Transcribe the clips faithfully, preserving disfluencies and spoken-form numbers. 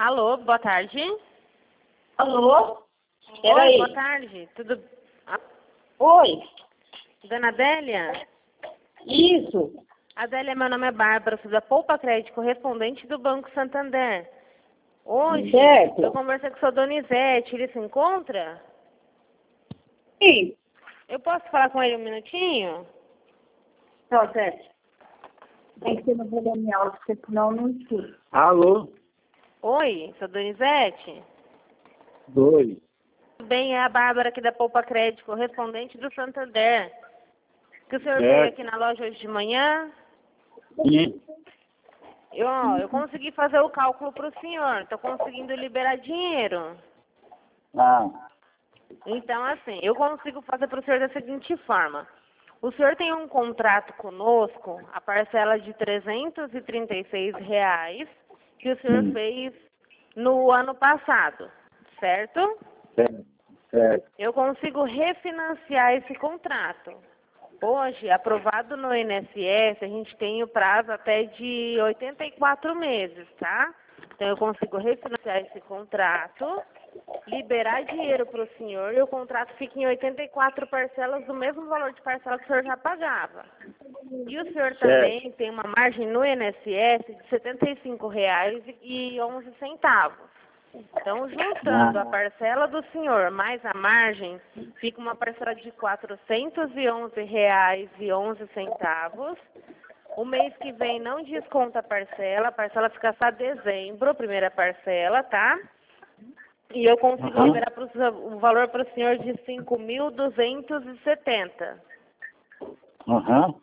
Alô, boa tarde. Alô? Oi, Peraí. boa tarde. Tudo... Ah, Oi. Dona Adélia? Isso. Adélia, meu nome é Bárbara, sou da Poupa Crédito, correspondente do Banco Santander. Hoje, Certo. eu conversei com o seu Donizete, ele se encontra? Sim. Eu posso falar com ele um minutinho? Tá, certo. Tem que ser no volume alto, porque senão eu não escuto. Alô? Oi, seu Donizete? Oi. Tudo bem, é a Bárbara aqui da Poupa Crédito, correspondente do Santander. Que o senhor Certo. veio aqui na loja hoje de manhã? Sim. Eu, ó, eu consegui fazer o cálculo para o senhor, estou conseguindo liberar dinheiro. Ah, Então, assim, eu consigo fazer para o senhor da seguinte forma. O senhor tem um contrato conosco, a parcela de trezentos e trinta e seis reais, que o senhor Hum. fez no ano passado, certo? certo. Certo. Eu consigo refinanciar esse contrato. Hoje, aprovado no I N S S, a gente tem o prazo até de oitenta e quatro meses, tá? Então, eu consigo refinanciar esse contrato, liberar dinheiro para o senhor e o contrato fica em oitenta e quatro parcelas do mesmo valor de parcela que o senhor já pagava. E o senhor também tem uma margem no I N S S de setenta e cinco reais e onze centavos. Então, juntando a parcela do senhor mais a margem, fica uma parcela de quatrocentos e onze reais e onze centavos. O mês que vem não desconta a parcela, a parcela fica só dezembro, a primeira parcela, tá? E eu consigo Uhum. liberar pro, o valor para o senhor de cinco mil duzentos e setenta. Aham.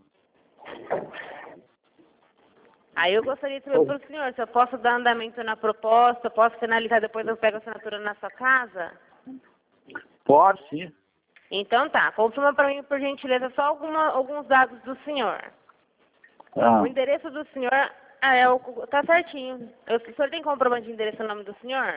Aí eu gostaria de saber para o senhor se eu posso dar andamento na proposta, posso finalizar, depois eu pego a assinatura na sua casa? Pode, sim. Então tá, confirma para mim, por gentileza, só alguma, alguns dados do senhor. Ah, O endereço do senhor ah, é o, tá certinho. Eu, o senhor tem comprovante de endereço no nome do senhor?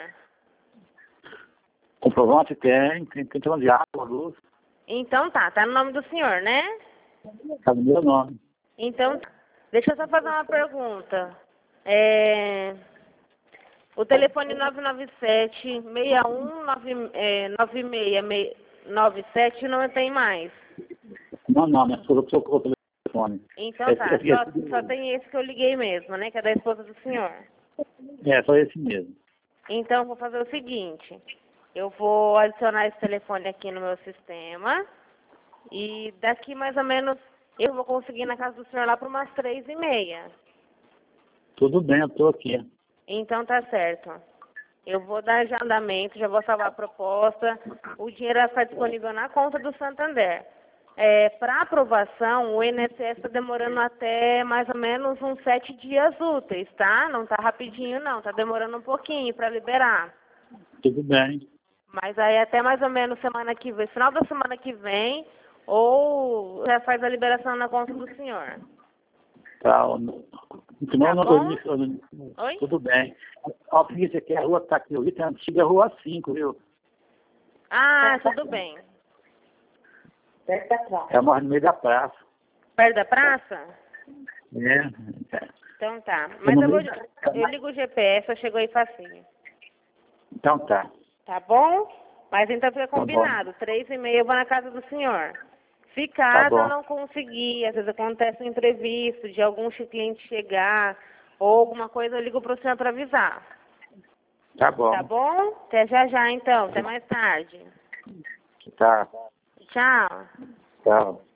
comprovante tem, tem questão de água, luz, Então tá, tá no nome do senhor, né? tá no meu nome. Então, tá. Deixa eu só fazer uma pergunta. É... O telefone nove nove sete, seis um nove, é, nove seis nove sete não tem mais. Não, não, minha esposa trocou o telefone. Então É, tá, é, só, só tem esse que eu liguei mesmo, né? Que é da esposa do senhor. é só esse mesmo. Então, vou fazer o seguinte. Eu vou adicionar esse telefone aqui no meu sistema. E daqui mais ou menos, eu vou conseguir ir na casa do senhor lá por umas três e meia. Tudo bem, eu tô aqui. Então tá certo. Eu vou dar já andamento, já vou salvar a proposta. O dinheiro vai ficar disponível na conta do Santander. É, para aprovação, o I N S S está demorando até mais ou menos uns sete dias úteis, tá? Não tá rapidinho não, tá demorando um pouquinho para liberar. Tudo bem. Mas aí até mais ou menos semana que vem, final da semana que vem, ou já faz a liberação na conta do senhor. Tá, o- no Tá final, bom? eu- eu- eu- Oi? tudo bem. Ó, isso aqui, a rua que tá aqui, eu vi, tem a antiga rua cinco, viu? Ah, tudo bem. Certo, tá claro. É mora no meio da praça. Perto da praça? É. é. Então tá. Mas no eu, vou, meio da- eu ligo o G P S, eu chego aí facinho. Então tá. Tá bom? Mas então fica Tá bom. combinado. Três e meia eu vou na casa do senhor. Se Tá caso eu bom. não conseguir, às vezes acontece um imprevisto de algum cliente chegar ou alguma coisa, eu ligo pro senhor para avisar. Tá bom. Tá bom? Até já já então. Até mais tarde. Tá. Tchau. Tchau.